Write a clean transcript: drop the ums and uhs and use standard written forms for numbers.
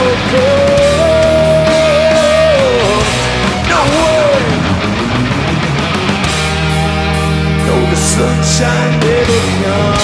cold. No way. No, the sunshine never comes.